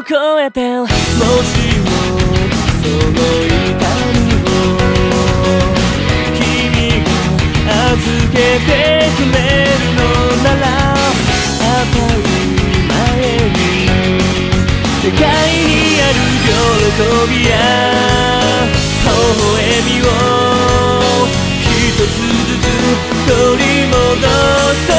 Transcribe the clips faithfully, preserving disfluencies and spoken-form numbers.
越えて、もしもその痛みを君が預けてくれるのなら、当たり前に世界にある喜びや微笑みを一つずつ取り戻そう。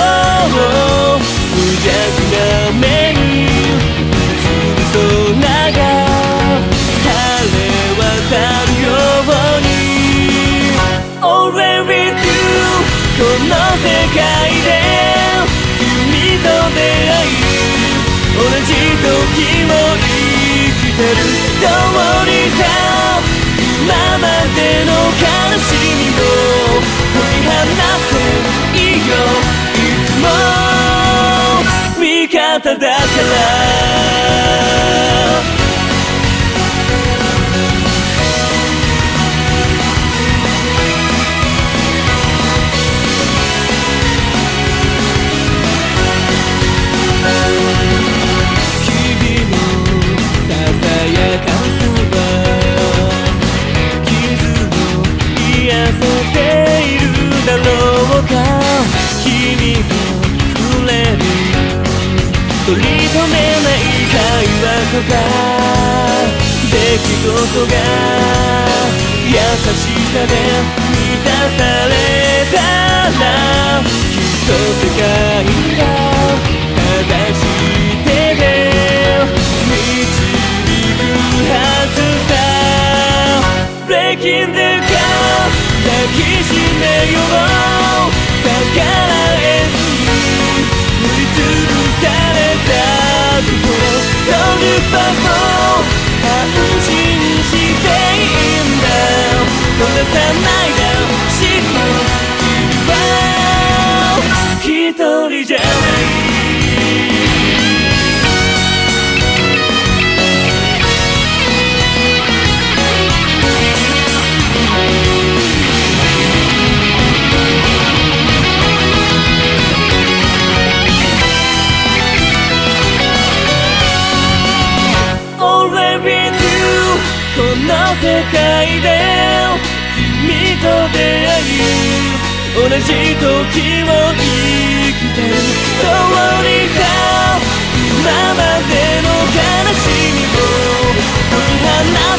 無邪気な目につぶそうなが晴れ渡るように Always with you この世界で君と出会い同じ時を生きてる通りさ、今までの悲しみを振り払っていいよ、いつも味方だから。君が触れる取り留めない会話とか出来事が優しさで満たされたら、きっと世界が正しい手で導くはずさ。 Breaking the glass 抱きしめよう、逆らえずに塗りつぶされた心、ドルパも安心していいんだ、閉ざさないで知っているわ、一人じゃない。この世界で君と出会い同じ時を生きてる通りさ、今までの悲しみを振り払